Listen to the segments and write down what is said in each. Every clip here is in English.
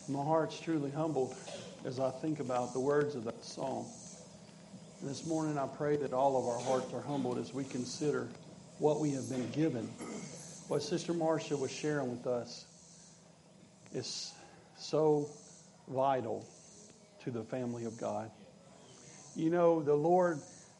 My heart's truly humbled as I think about the words of that song. And this morning I pray that all of our hearts are humbled as we consider what we have been given. What Sister Marcia was sharing with us is so vital to the family of God. You know, the Lord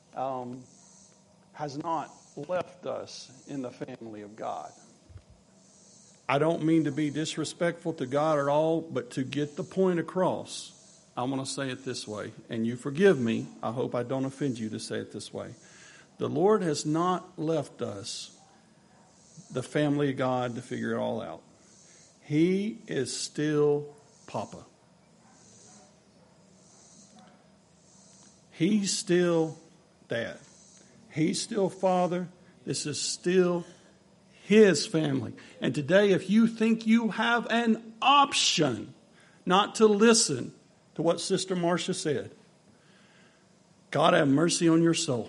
has not left us in the family of God. I don't mean to be disrespectful to God at all, but to get the point across, I want to say it this way, and you forgive me. I hope I don't offend you to say it this way. The Lord has not left us, the family of God, to figure it all out. He is still Papa. He's still Dad. He's still Father. This is still His family. And today, if you think you have an option not to listen to what Sister Marcia said, God have mercy on your soul.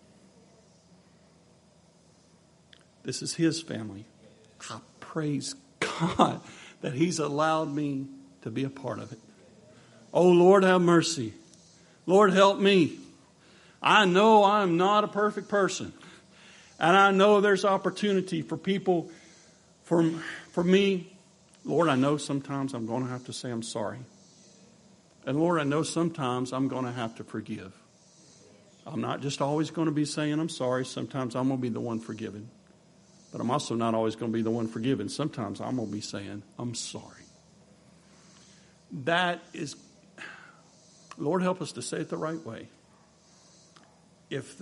This is His family. I praise God that He's allowed me to be a part of it. Oh, Lord, have mercy. Lord, help me. I know I'm not a perfect person. And I know there's opportunity for people, for me. Lord, I know sometimes I'm going to have to say I'm sorry. And Lord, I know sometimes I'm going to have to forgive. I'm not just always going to be saying I'm sorry. Sometimes I'm going to be the one forgiven. But I'm also not always going to be the one forgiven. Sometimes I'm going to be saying I'm sorry. That is, Lord, help us to say it the right way. If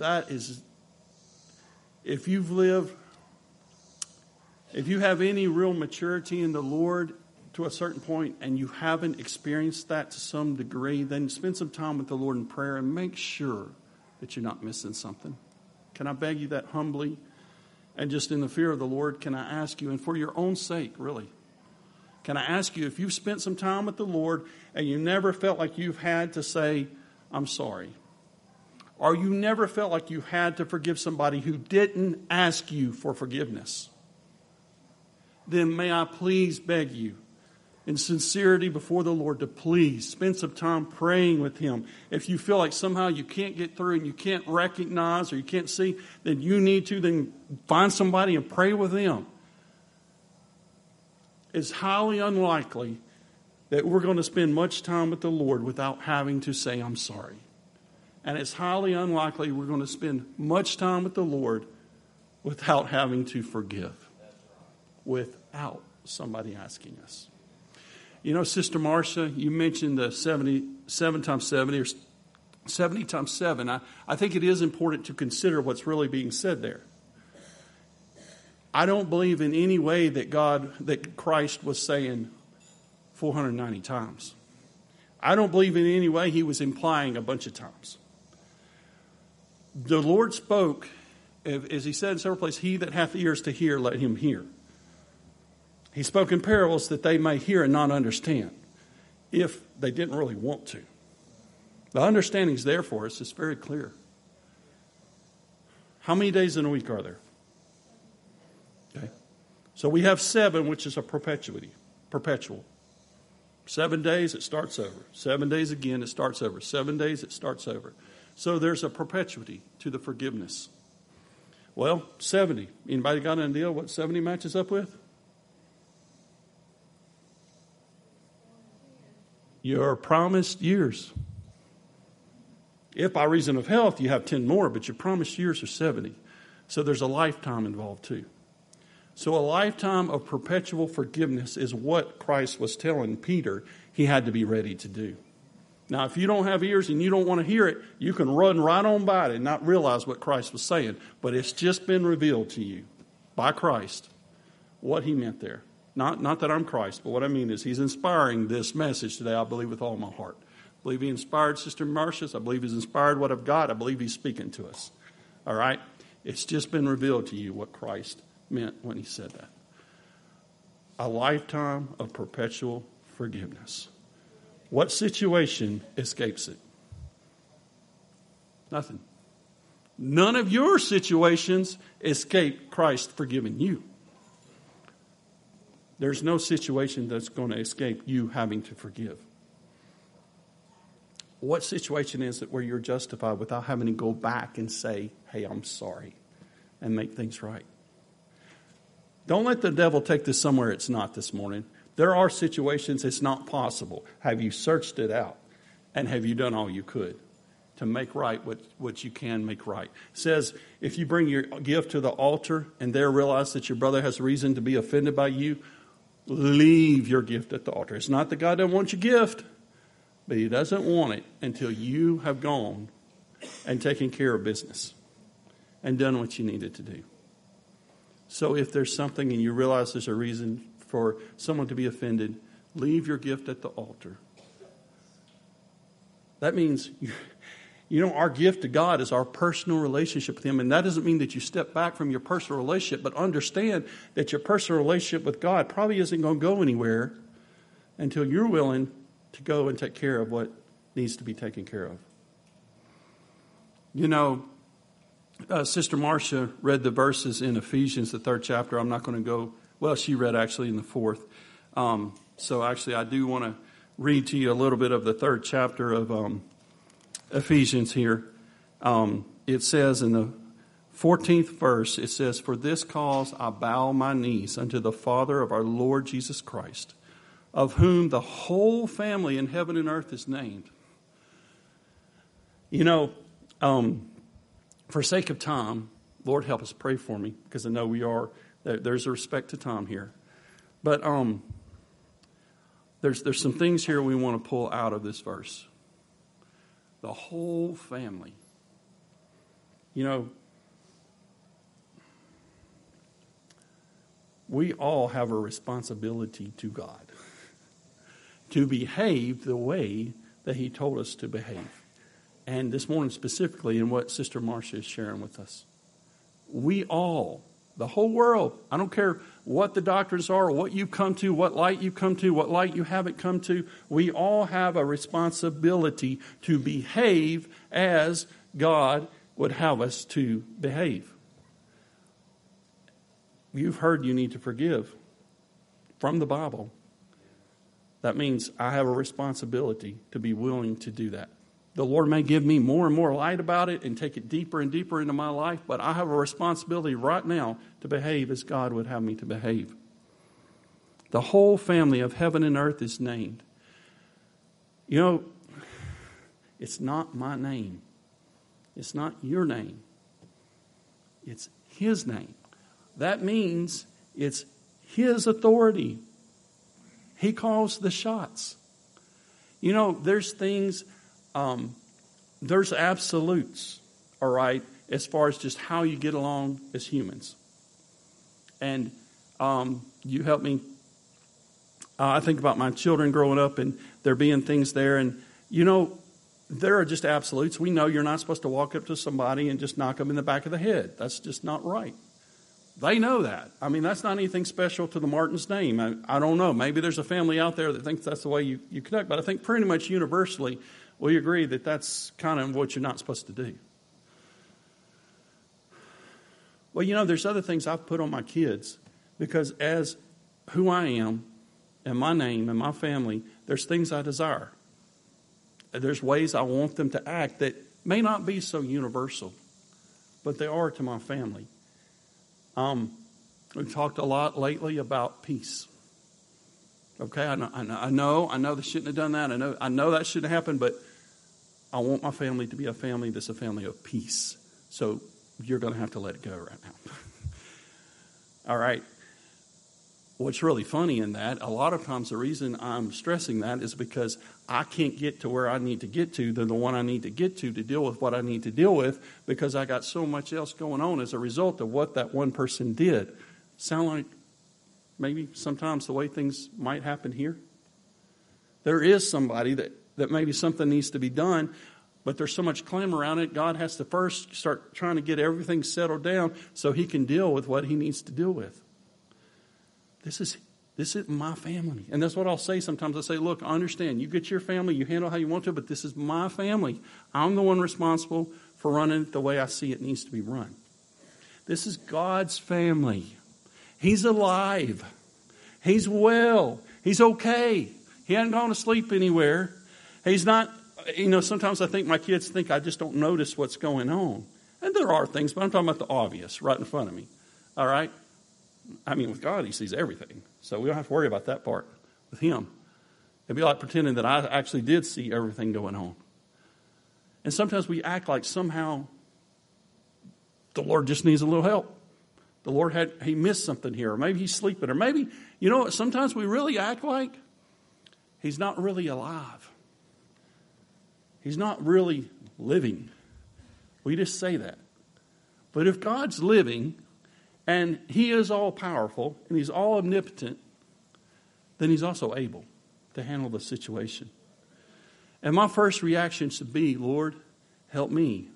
you have any real maturity in the Lord to a certain point and you haven't experienced that to some degree, then spend some time with the Lord in prayer and make sure that you're not missing something. Can I beg you that humbly? And just in the fear of the Lord, can I ask you, and for your own sake, really, can I ask you, if you've spent some time with the Lord and you never felt like you've had to say, I'm sorry, or you never felt like you had to forgive somebody who didn't ask you for forgiveness, then may I please beg you, in sincerity before the Lord, to please spend some time praying with Him. If you feel like somehow you can't get through and you can't recognize or you can't see, then you need to then find somebody and pray with them. It's highly unlikely that we're going to spend much time with the Lord without having to say, I'm sorry. And it's highly unlikely we're going to spend much time with the Lord without having to forgive, without somebody asking us. You know, Sister Marcia, you mentioned the 77 times 70 or 70 times 7. I think it is important to consider what's really being said there. I don't believe in any way that Christ was saying 490 times. I don't believe in any way He was implying a bunch of times. The Lord spoke, as He said in several places, he that hath ears to hear, let him hear. He spoke in parables that they may hear and not understand, if they didn't really want to. The understanding is there for us. It's very clear. How many days in a week are there? Okay. So we have 7, which is a perpetual. 7 days, it starts over. 7 days again, it starts over. 7 days, it starts over. So there's a perpetuity to the forgiveness. Well, 70. Anybody got an idea what 70 matches up with? Your promised years. If by reason of health you have 10 more, but your promised years are 70. So there's a lifetime involved too. So a lifetime of perpetual forgiveness is what Christ was telling Peter he had to be ready to do. Now, if you don't have ears and you don't want to hear it, you can run right on by it and not realize what Christ was saying. But it's just been revealed to you by Christ what He meant there. Not that I'm Christ, but what I mean is He's inspiring this message today, I believe, with all my heart. I believe He inspired Sister Marcia. I believe He's inspired what I've got. I believe He's speaking to us. All right? It's just been revealed to you what Christ meant when He said that. A lifetime of perpetual forgiveness. What situation escapes it? Nothing. None of your situations escape Christ forgiving you. There's no situation that's going to escape you having to forgive. What situation is it where you're justified without having to go back and say, hey, I'm sorry, and make things right? Don't let the devil take this somewhere it's not this morning. There are situations it's not possible. Have you searched it out? And have you done all you could to make right what you can make right? It says, if you bring your gift to the altar and there realize that your brother has reason to be offended by you, leave your gift at the altar. It's not that God doesn't want your gift, but he doesn't want it until you have gone and taken care of business and done what you needed to do. So if there's something and you realize there's a reason for someone to be offended, leave your gift at the altar. That means, our gift to God is our personal relationship with him. And that doesn't mean that you step back from your personal relationship, but understand that your personal relationship with God probably isn't going to go anywhere until you're willing to go and take care of what needs to be taken care of. Sister Marcia read the verses in Ephesians, the 3rd chapter. I'm not going to go, she read actually in the 4th. So actually I do want to read to you a little bit of the 3rd chapter of Ephesians here. It says in the 14th verse, it says, for this cause I bow my knees unto the Father of our Lord Jesus Christ, of whom the whole family in heaven and earth is named. For sake of time, Lord help us, pray for me, because I know there's a respect to time here. But there's some things here we want to pull out of this verse. The whole family. We all have a responsibility to God to behave the way that he told us to behave. And this morning specifically in what Sister Marcia is sharing with us. We all, the whole world, I don't care what the doctrines are, or what you come to, what light you come to, what light you haven't come to, we all have a responsibility to behave as God would have us to behave. You've heard you need to forgive from the Bible. That means I have a responsibility to be willing to do that. The Lord may give me more and more light about it and take it deeper and deeper into my life, but I have a responsibility right now to behave as God would have me to behave. The whole family of heaven and earth is named. It's not my name. It's not your name. It's his name. That means it's his authority. He calls the shots. There's things... there's absolutes, all right, as far as just how you get along as humans. And you help me. I think about my children growing up and there being things there. And, there are just absolutes. We know you're not supposed to walk up to somebody and just knock them in the back of the head. That's just not right. They know that. I mean, that's not anything special to the Martin's name. I don't know. Maybe there's a family out there that thinks that's the way you connect. But I think pretty much universally, we agree that that's kind of what you're not supposed to do. Well, there's other things I've put on my kids because as who I am and my name and my family, there's things I desire. There's ways I want them to act that may not be so universal, but they are to my family. We've talked a lot lately about peace. Okay, I know they shouldn't have done that. I know that shouldn't have happened, but I want my family to be a family that's a family of peace. So you're going to have to let it go right now. All right. What's really funny in that, a lot of times the reason I'm stressing that is because I can't get to where I need to get to, the one I need to get to deal with what I need to deal with, because I got so much else going on as a result of what that one person did. Sound like maybe sometimes the way things might happen here? There is somebody that maybe something needs to be done, but there's so much clamor around it, God has to first start trying to get everything settled down so he can deal with what he needs to deal with. This is my family. And that's what I'll say sometimes. I say, look, I understand. You get your family, you handle how you want to, but this is my family. I'm the one responsible for running it the way I see it needs to be run. This is God's family. He's alive. He's well. He's okay. He hadn't gone to sleep anywhere. He's not, sometimes I think my kids think I just don't notice what's going on. And there are things, but I'm talking about the obvious right in front of me. All right? I mean, with God, he sees everything. So we don't have to worry about that part with him. It'd be like pretending that I actually did see everything going on. And sometimes we act like somehow the Lord just needs a little help. The Lord he missed something here, or maybe he's sleeping, or maybe, sometimes we really act like he's not really alive. He's not really living. We just say that. But if God's living, and he is all powerful, and he's all omnipotent, then he's also able to handle the situation. And my first reaction should be, Lord, help me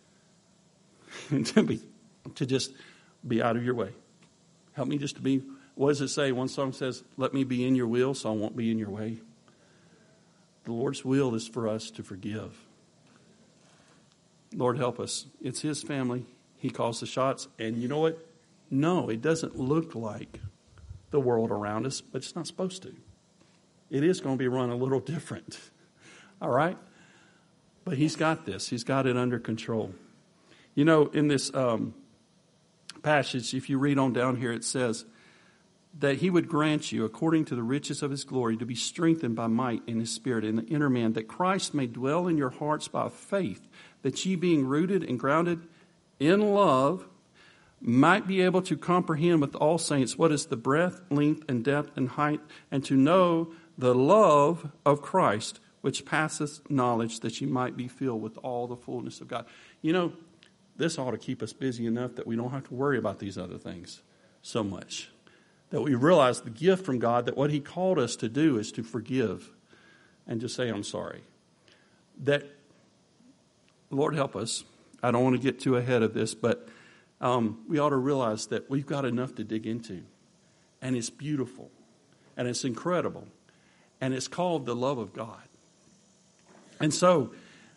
to just be out of your way. Help me just to be, what does it say? One song says, let me be in your will so I won't be in your way. The Lord's will is for us to forgive. Lord, help us. It's his family. He calls the shots. And you know what? No, it doesn't look like the world around us, but it's not supposed to. It is going to be run a little different. All right? But he's got this. He's got it under control. In this passage, if you read on down here, it says that he would grant you, according to the riches of his glory, to be strengthened by might in his spirit in the inner man, that Christ may dwell in your hearts by faith, that ye being rooted and grounded in love might be able to comprehend with all saints what is the breadth, length, and depth, and height, and to know the love of Christ, which passeth knowledge, that ye might be filled with all the fullness of God. This ought to keep us busy enough that we don't have to worry about these other things so much. That we realize the gift from God, that what he called us to do is to forgive and to say, I'm sorry. That, Lord help us. I don't want to get too ahead of this, but we ought to realize that we've got enough to dig into. And it's beautiful. And it's incredible. And it's called the love of God. And so,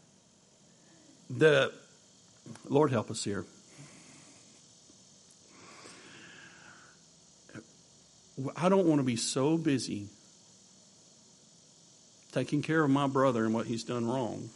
Lord help us here. I don't want to be so busy taking care of my brother and what he's done wrong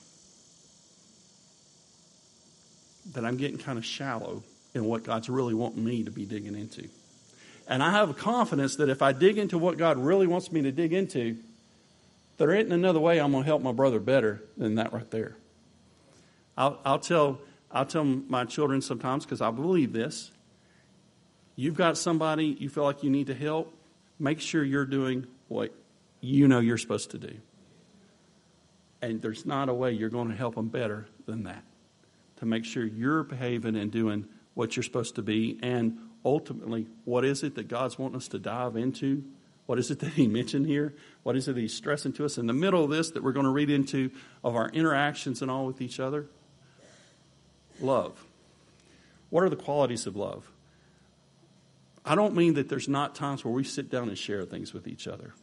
that I'm getting kind of shallow in what God's really wanting me to be digging into. And I have a confidence that if I dig into what God really wants me to dig into, there isn't another way I'm going to help my brother better than that right there. I'll tell my children sometimes, because I believe this, you've got somebody you feel like you need to help, make sure you're doing what you know you're supposed to do. And there's not a way you're going to help them better than that. To make sure you're behaving and doing what you're supposed to be. And ultimately, what is it that God's wanting us to dive into? What is it that he mentioned here? What is it that he's stressing to us in the middle of this that we're going to read into of our interactions and all with each other? Love. What are the qualities of love? I don't mean that there's not times where we sit down and share things with each other.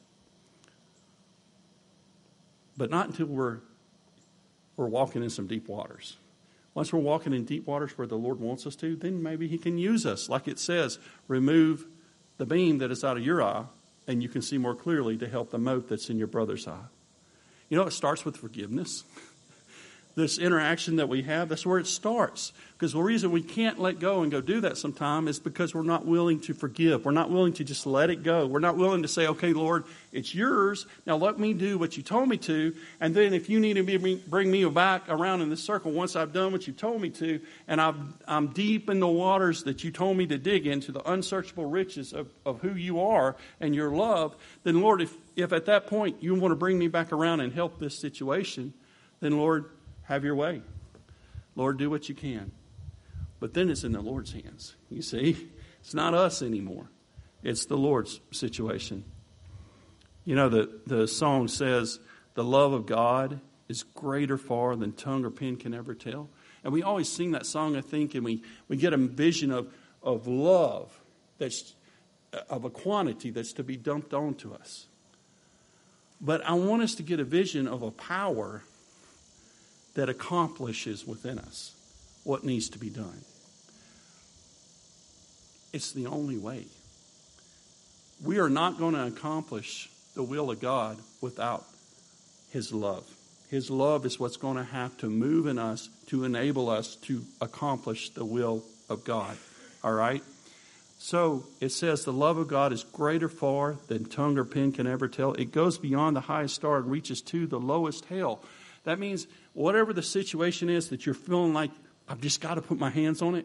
But not until we're walking in some deep waters. Once we're walking in deep waters where the Lord wants us to, then maybe he can use us. Like it says, remove the beam that is out of your eye, and you can see more clearly to help the mote that's in your brother's eye. It starts with forgiveness. This interaction that we have, that's where it starts. Because the reason we can't let go and go do that sometime is because we're not willing to forgive. We're not willing to just let it go. We're not willing to say, okay, Lord, it's yours. Now let me do what you told me to. And then if you need to bring me back around in this circle once I've done what you told me to, and I'm deep in the waters that you told me to dig into, the unsearchable riches of who you are and your love, then Lord, if at that point you want to bring me back around and help this situation, then Lord, have your way. Lord, do what you can. But then it's in the Lord's hands. You see, it's not us anymore. It's the Lord's situation. The song says, the love of God is greater far than tongue or pen can ever tell. And we always sing that song, I think, and we get a vision of love, that's of a quantity that's to be dumped onto us. But I want us to get a vision of a power that accomplishes within us what needs to be done. It's the only way. We are not going to accomplish the will of God without His love. His love is what's going to have to move in us to enable us to accomplish the will of God. All right? So it says the love of God is greater far than tongue or pen can ever tell. It goes beyond the highest star and reaches to the lowest hell. That means whatever the situation is that you're feeling like, I've just got to put my hands on it.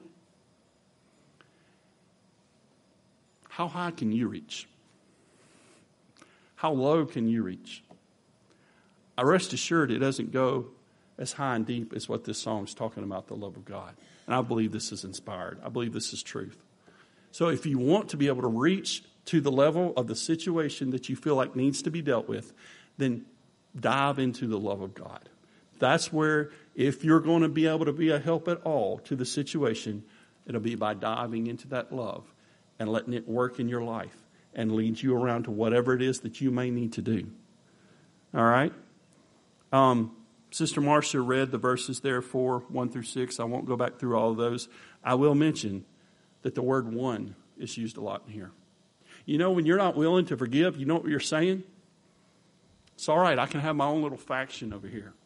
How high can you reach? How low can you reach? I rest assured it doesn't go as high and deep as what this song is talking about, the love of God. And I believe this is inspired. I believe this is truth. So if you want to be able to reach to the level of the situation that you feel like needs to be dealt with, then dive into the love of God. That's where, if you're going to be able to be a help at all to the situation, it'll be by diving into that love and letting it work in your life and lead you around to whatever it is that you may need to do. All right? Sister Marcia read the verses there 1 through 6. I won't go back through all of those. I will mention that the word one is used a lot in here. You know, when you're not willing to forgive, you know what you're saying? It's all right, I can have my own little faction over here.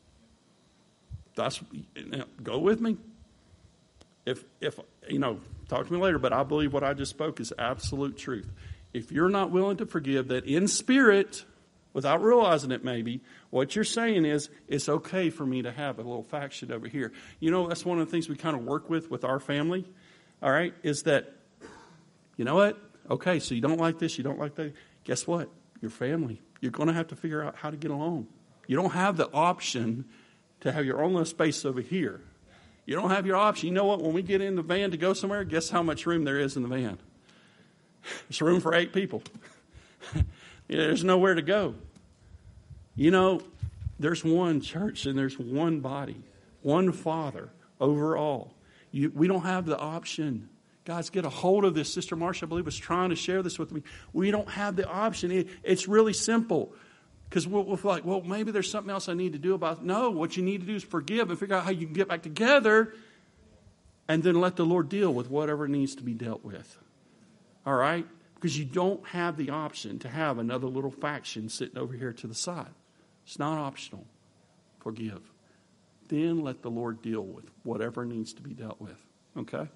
Go with me. If talk to me later, but I believe what I just spoke is absolute truth. If you're not willing to forgive, that in spirit, without realizing it maybe, what you're saying is, it's okay for me to have a little faction over here. You know, that's one of the things we kind of work with our family, all right, is that, you know what? Okay, so you don't like this, you don't like that. Guess what? Your family. You're going to have to figure out how to get along. You don't have the option to have your own little space over here. You don't have your option. You know what? When we get in the van to go somewhere, guess how much room there is in the van? There's room for 8 people. There's nowhere to go. You know, there's one church and there's one body, one Father over all. We don't have the option. Guys, get a hold of this. Sister Marcia, I believe, was trying to share this with me. We don't have the option. It's really simple. Because we'll feel like, well, maybe there's something else I need to do about it. No, what you need to do is forgive and figure out how you can get back together and then let the Lord deal with whatever needs to be dealt with. All right? Because you don't have the option to have another little faction sitting over here to the side. It's not optional. Forgive. Then let the Lord deal with whatever needs to be dealt with. Okay?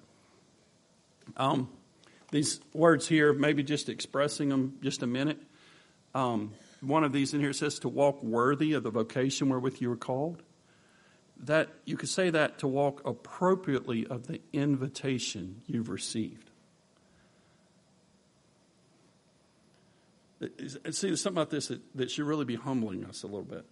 These words here, maybe just expressing them just a minute. One of these in here says to walk worthy of the vocation wherewith you were called. That you could say that to walk appropriately of the invitation you've received. See, there's something about this that should really be humbling us a little bit.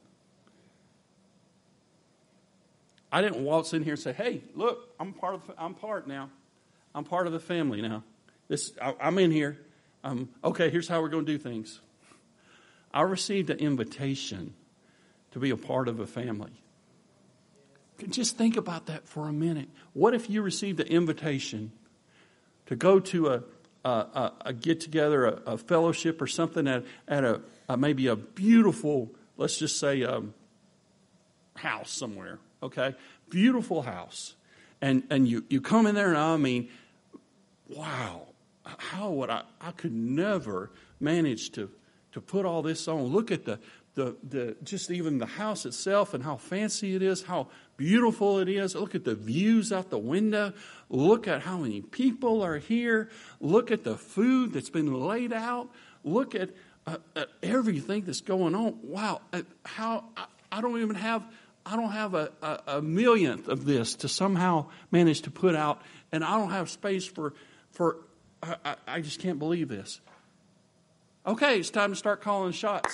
I didn't waltz in here and say, "Hey, look, I'm part now. I'm part of the family now. I'm in here. Okay, here's how we're going to do things." I received an invitation to be a part of a family. Just think about that for a minute. What if you received an invitation to go to a get-together, a fellowship or something at maybe a beautiful, let's just say, house somewhere, okay? Beautiful house. And you come in there and I mean, wow, how would I could never manage to put all this on. Look at the just even the house itself and how fancy it is, how beautiful it is. Look at the views out the window. Look at how many people are here. Look at the food that's been laid out. Look at everything that's going on. Wow, how I don't have a millionth of this to somehow manage to put out, and I don't have space for I just can't believe this. Okay, it's time to start calling shots.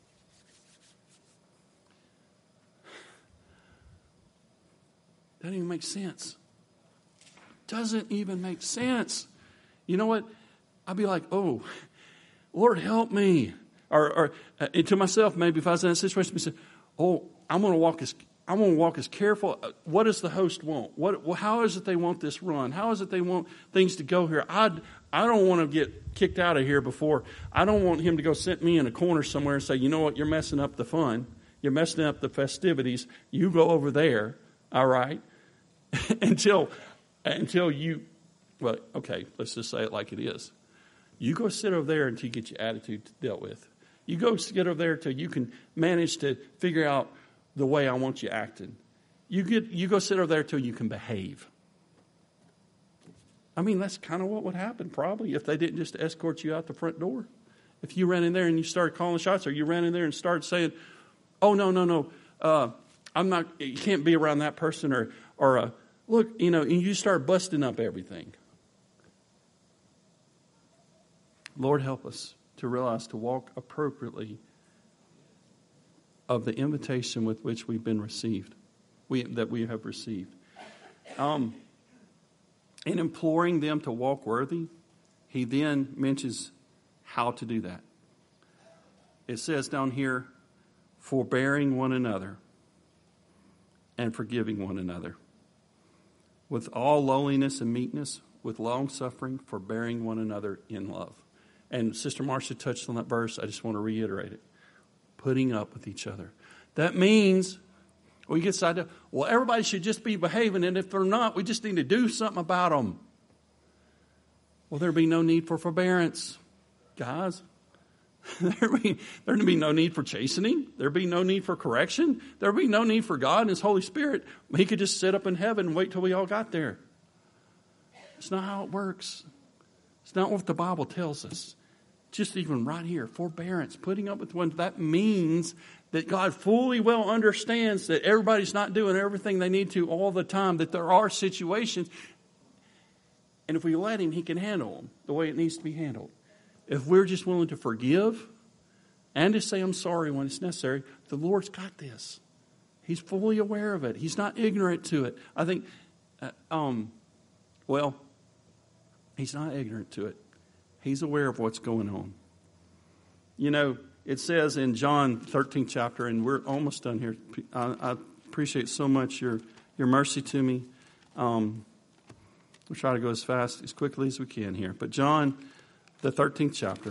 Doesn't even make sense. Doesn't even make sense. You know what? I'd be like, oh, Lord, help me. Or to myself, maybe if I was in that situation, I said, oh, I'm going to walk as careful. What does the host want? How is it they want this run? How is it they want things to go here? I don't want to get kicked out of here before. I don't want him to go sit me in a corner somewhere and say, you know what, you're messing up the fun. You're messing up the festivities. You go over there, all right, until you, well, okay, let's just say it like it is. You go sit over there until you get your attitude dealt with. You go sit over there until you can manage to figure out the way I want you acting. You go sit over there until you can behave. I mean, that's kind of what would happen probably if they didn't just escort you out the front door. If you ran in there and you started calling shots, or you ran in there and started saying, oh, no, I'm not, you can't be around that person, or look, and you start busting up everything. Lord, help us to realize to walk appropriately of the invitation with which we've been received, that we have received. In imploring them to walk worthy, he then mentions how to do that. It says down here, forbearing one another and forgiving one another, with all lowliness and meekness, with long suffering, forbearing one another in love. And Sister Marcia touched on that verse. I just want to reiterate it. Putting up with each other. That means we get side up. Well, everybody should just be behaving, and if they're not, we just need to do something about them. Well, there'd be no need for forbearance, guys. There'd be no need for chastening. There'd be no need for correction. There'd be no need for God and His Holy Spirit. He could just sit up in heaven and wait till we all got there. It's not how it works. It's not what the Bible tells us. Just even right here, forbearance, putting up with one. That means that God fully well understands that everybody's not doing everything they need to all the time, that there are situations, and if we let Him, He can handle them the way it needs to be handled. If we're just willing to forgive and to say I'm sorry when it's necessary, the Lord's got this. He's fully aware of it. He's not ignorant to it. I think, He's not ignorant to it. He's aware of what's going on. It says in John 13th chapter, and we're almost done here. I appreciate so much your mercy to me. We'll try to go as quickly as we can here. But John, the 13th chapter.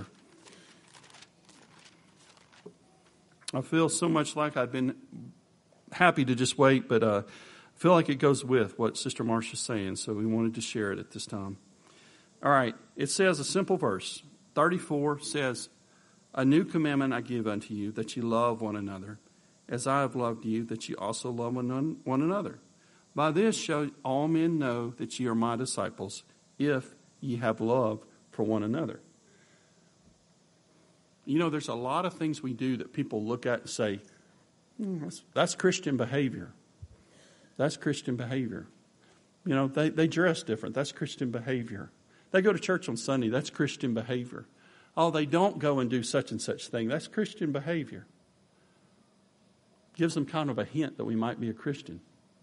I feel so much like I've been happy to just wait, but I feel like it goes with what Sister Marcia's saying, so we wanted to share it at this time. All right, it says a simple verse. 34 says, a new commandment I give unto you, that you love one another, as I have loved you, that you also love one another. By this shall all men know that ye are my disciples, if ye have love for one another. There's a lot of things we do that people look at and say, that's Christian behavior. That's Christian behavior. They dress different. That's Christian behavior. They go to church on Sunday. That's Christian behavior. Oh, they don't go and do such and such thing. That's Christian behavior. Gives them kind of a hint that we might be a Christian.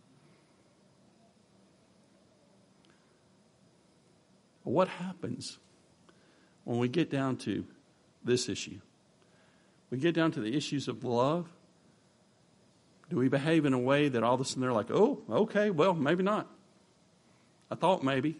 What happens when we get down to this issue? We get down to the issues of love. Do we behave in a way that all of a sudden they're like, oh, okay, well, maybe not. I thought maybe.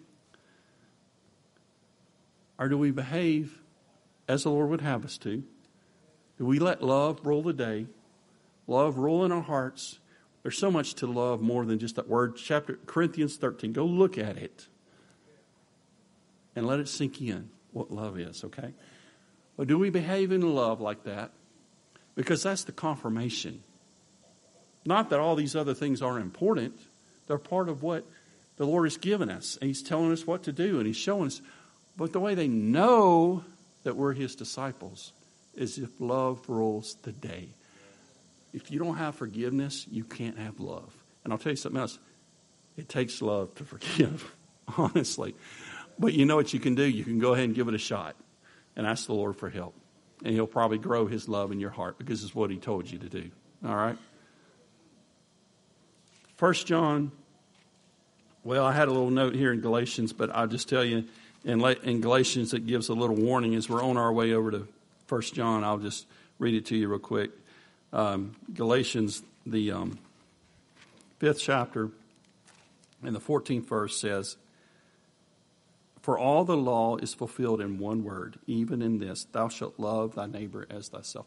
Or do we behave as the Lord would have us to? Do we let love rule the day? Love rule in our hearts. There's so much to love more than just that word. Corinthians 13. Go look at it. And let it sink in what love is, okay? But do we behave in love like that? Because that's the confirmation. Not that all these other things aren't important. They're part of what the Lord has given us. And He's telling us what to do. And He's showing us. But the way they know that we're His disciples is if love rules the day. If you don't have forgiveness, you can't have love. And I'll tell you something else. It takes love to forgive, honestly. But you know what you can do? You can go ahead and give it a shot and ask the Lord for help. And He'll probably grow His love in your heart because it's what He told you to do. All right? 1 John, well, I had a little note here in Galatians, but I'll just tell you, in Galatians it gives a little warning as we're on our way over to 1 John. I'll just read it to you real quick. Galatians, the 5th chapter, and the 14th verse says, for all the law is fulfilled in one word, even in this, thou shalt love thy neighbor as thyself.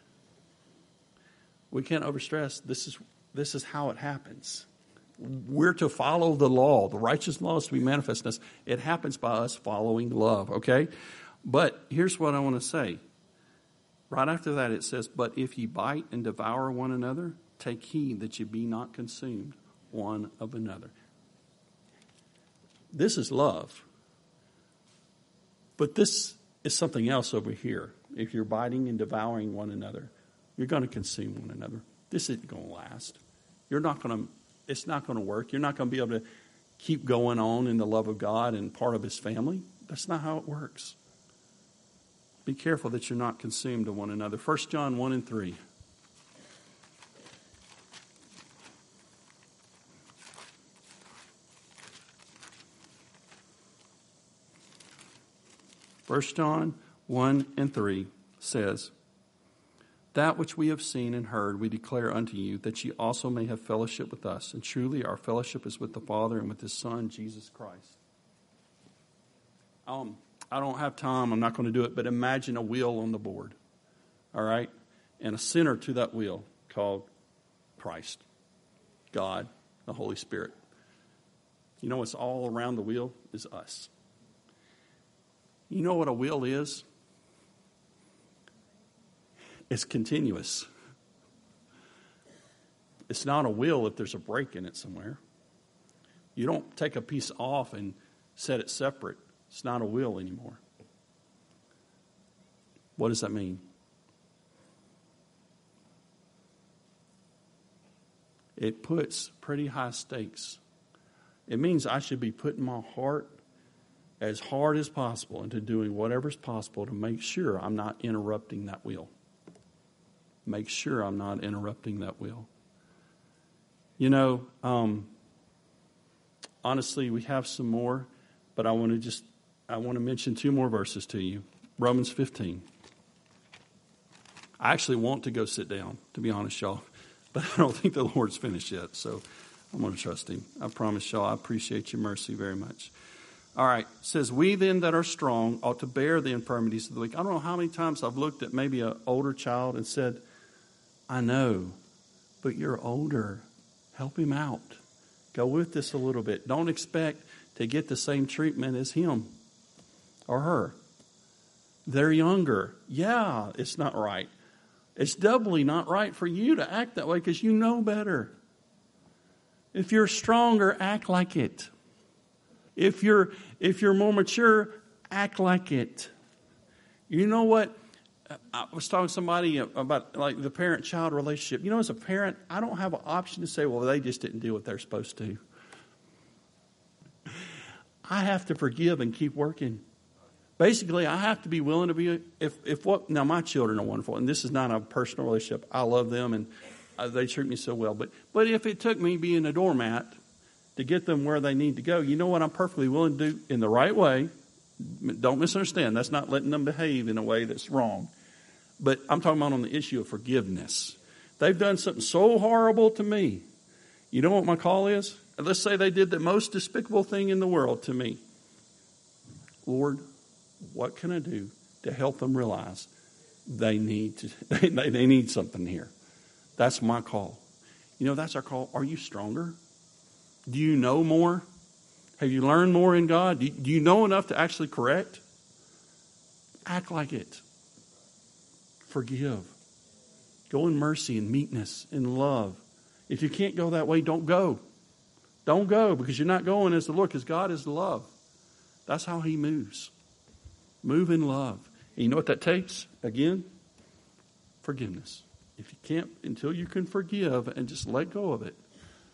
We can't overstress, this is how it happens. We're to follow the law. The righteous law is to be manifest in us. It happens by us following love, okay? But here's what I want to say. Right after that it says, but if ye bite and devour one another, take heed that ye be not consumed one of another. This is love. But this is something else over here. If you're biting and devouring one another, you're going to consume one another. This isn't going to last. It's not going to work. You're not going to be able to keep going on in the love of God and part of his family. That's not how it works. Be careful that you're not consumed to one another. 1 John 1 and 3. First John 1 and 3 says, that which we have seen and heard we declare unto you, that ye also may have fellowship with us. And truly our fellowship is with the Father and with his Son, Jesus Christ. I don't have time, I'm not going to do it, but imagine a wheel on the board, all right? And a center to that wheel called Christ, God, the Holy Spirit. You know what's all around the wheel is us. You know what a wheel is? It's continuous. It's not a wheel if there's a break in it somewhere. You don't take a piece off and set it separate. It's not a wheel anymore. What does that mean? It puts pretty high stakes. It means I should be putting my heart as hard as possible into doing whatever's possible to make sure I'm not interrupting that wheel. Make sure I'm not interrupting that wheel. You know, honestly, we have some more, but I want to mention two more verses to you. Romans 15. I actually want to go sit down, to be honest, y'all, but I don't think the Lord's finished yet, so I'm going to trust him. I promise y'all, I appreciate your mercy very much. All right, it says, we then that are strong ought to bear the infirmities of the weak. I don't know how many times I've looked at maybe an older child and said, I know, but you're older. Help him out. Go with this a little bit. Don't expect to get the same treatment as him or her. They're younger. Yeah, it's not right. It's doubly not right for you to act that way because you know better. If you're stronger, act like it. If you're more mature, act like it. You know what? I was talking to somebody about like the parent-child relationship. You know, as a parent, I don't have an option to say, well, they just didn't do what they're supposed to. I have to forgive and keep working. Basically, I have to be willing to be, now my children are wonderful, and this is not a personal relationship. I love them, and they treat me so well. But if it took me being a doormat to get them where they need to go, you know what I'm perfectly willing to do in the right way. Don't misunderstand. That's not letting them behave in a way that's wrong. But I'm talking about on the issue of forgiveness. They've done something so horrible to me. You know what my call is? Let's say they did the most despicable thing in the world to me. Lord, what can I do to help them realize they need something here? That's my call. You know, that's our call. Are you stronger? Do you know more? Have you learned more in God? Do you know enough to actually correct? Act like it. Forgive. Go in mercy and meekness and love. If you can't go that way, don't go. Don't go because you're not going as the Lord, because God is love. That's how he moves. Move in love. And you know what that takes? Again, forgiveness. If you can't, until you can forgive and just let go of it,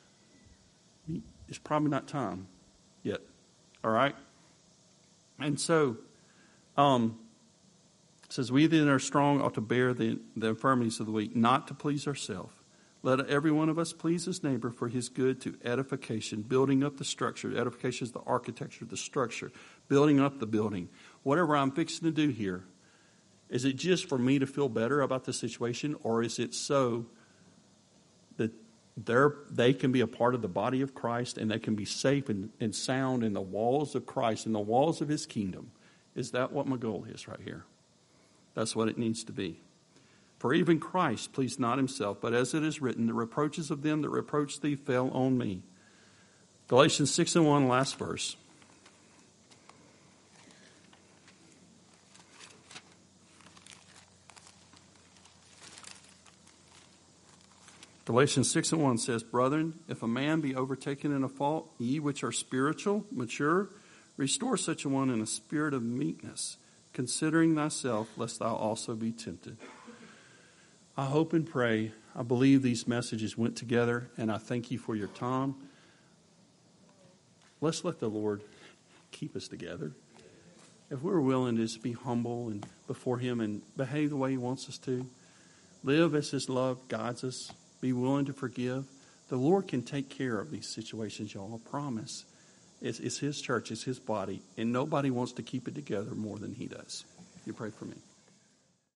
it's probably not time yet. All right? And so, it says, we then are strong ought to bear the infirmities of the weak, not to please ourselves. Let every one of us please his neighbor for his good to edification, building up the structure. Edification is the architecture, the structure, building up the building. Whatever I'm fixing to do here, is it just for me to feel better about the situation, or is it so that they can be a part of the body of Christ and they can be safe and sound in the walls of Christ, in the walls of his kingdom? Is that what my goal is right here? That's what it needs to be. For even Christ pleased not himself, but as it is written, the reproaches of them that reproached thee fell on me. Galatians 6:1, last verse. Galatians 6:1 says, Brethren, if a man be overtaken in a fault, ye which are spiritual, mature, restore such a one in a spirit of meekness, considering thyself, lest thou also be tempted. I hope and pray, I believe these messages went together, and I thank you for your time. Let's let the Lord keep us together. If we're willing to just be humble and before Him and behave the way He wants us to, live as His love guides us, be willing to forgive, the Lord can take care of these situations, y'all. I promise. It's His church, it's His body, and nobody wants to keep it together more than He does. You pray for me.